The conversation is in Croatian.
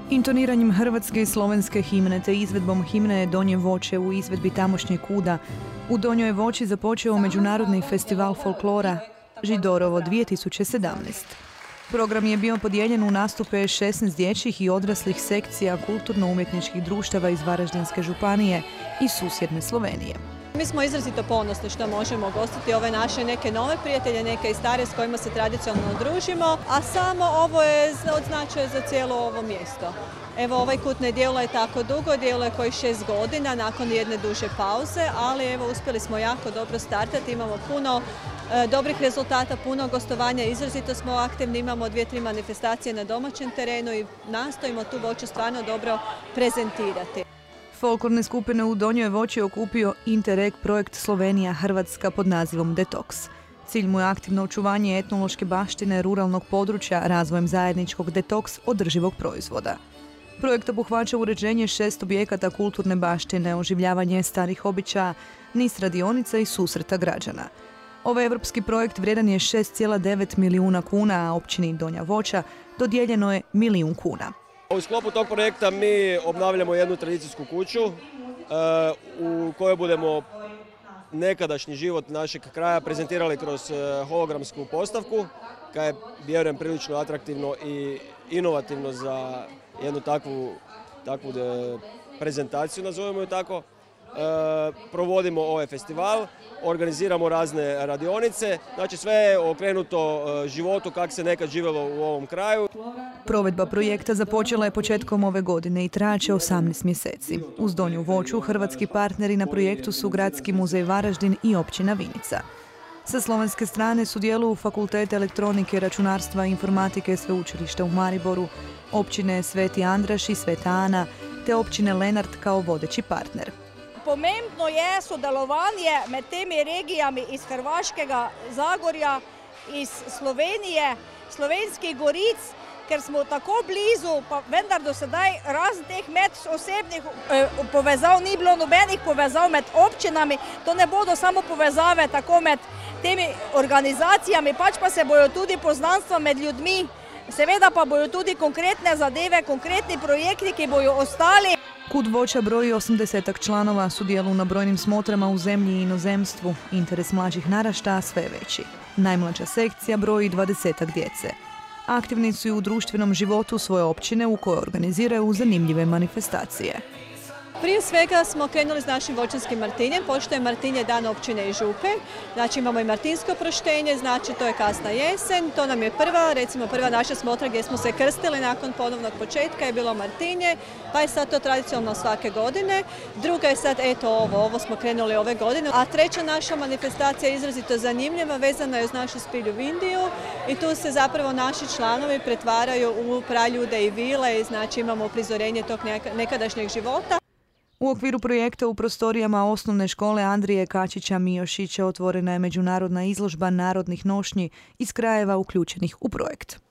Intoniranjem hrvatske i slovenske himne te izvedbom himne Donje Voće u izvedbi tamošnjeg KUD-a u Donjoj Voći započeo Međunarodni festival folklora Židorovo 2017. Program je bio podijeljen u nastupe 16 dječjih i odraslih sekcija kulturno-umjetničkih društava iz Varaždinske županije i susjedne Slovenije. Mi smo izrazito ponosni što možemo gostiti ove naše neke nove prijatelje, neke i stare s kojima se tradicionalno družimo, a samo ovo je od značaja za cijelo ovo mjesto. Evo, ovaj KUD ne djeluje tako dugo, djeluje koji 6 godina nakon jedne duže pauze, ali evo uspjeli smo jako dobro startati, imamo puno dobrih rezultata, puno gostovanja, izrazito smo aktivni, imamo 2-3 manifestacije na domaćem terenu i nastojimo tu voću stvarno dobro prezentirati. Folklorne skupine u Donjoj Voći okupio Interreg projekt Slovenija-Hrvatska pod nazivom Detox. Cilj mu je aktivno očuvanje etnološke baštine ruralnog područja razvojem zajedničkog detoks održivog proizvoda. Projekt obuhvaća uređenje 6 objekata kulturne baštine, oživljavanje starih običaja, niz radionica i susreta građana. Ovaj evropski projekt vrijedan je 6,9 milijuna kuna, a općini Donja Voća dodijeljeno je 1 milijun kuna. U sklopu tog projekta mi obnavljamo jednu tradicijsku kuću u kojoj budemo nekadašnji život našeg kraja prezentirali kroz hologramsku postavku, koja je, vjerujem, prilično atraktivno i inovativno za jednu takvu prezentaciju, nazovemo ju tako. Provodimo ovaj festival, organiziramo razne radionice, znači sve je okrenuto životu kako se nekad živjelo u ovom kraju. Provedba projekta započela je početkom ove godine i trajaće 18 mjeseci. Uz Donju Voću hrvatski partneri na projektu su Gradski muzej Varaždin i općina Vinica. Sa slovenske strane sudjeluju Fakultet elektronike, računarstva i informatike Sveučilišta u Mariboru, općine Sveti Andraš i Sveta Ana, te općine Lenart kao vodeći partner. Pomembno je sodelovanje med temi regijami iz Hrvaškega Zagorja, iz Slovenije, Slovenskih Goric, ker smo tako blizu, pa vendar do sedaj razen teh medosebnih povezav ni bilo nobenih povezav med občinami. To ne bodo samo povezave tako med temi organizacijami, pač pa se bojo tudi poznanstva med ljudmi, seveda pa bojo tudi konkretne zadeve, konkretni projekti, ki bojo ostali. KUD Voća broji 80 članova, sudjeluju na brojnim smotrama u zemlji i inozemstvu. Interes mlađih naraštaja sve je veći. Najmlađa sekcija broji 20 djece. Aktivni su i u društvenom životu svoje općine u kojoj organiziraju zanimljive manifestacije. Prije svega smo krenuli s našim voćanskim Martinjem, pošto je Martinje dan općine i župe. Znači imamo i Martinsko proštenje, znači to je kasna jesen, to nam je prva naša smotra gdje smo se krstili nakon ponovnog početka je bilo Martinje, pa je sad to tradicionalno svake godine. Druga je sad ovo smo krenuli ove godine, a treća naša manifestacija je izrazito zanimljiva, vezana je uz našu spilju Vindiju i tu se zapravo naši članovi pretvaraju u praljude i vile, znači imamo uprizorenje tog nekadašnjeg života. U okviru projekta u prostorijama osnovne škole Andrije Kačića Mijošića otvorena je međunarodna izložba narodnih nošnji iz krajeva uključenih u projekt.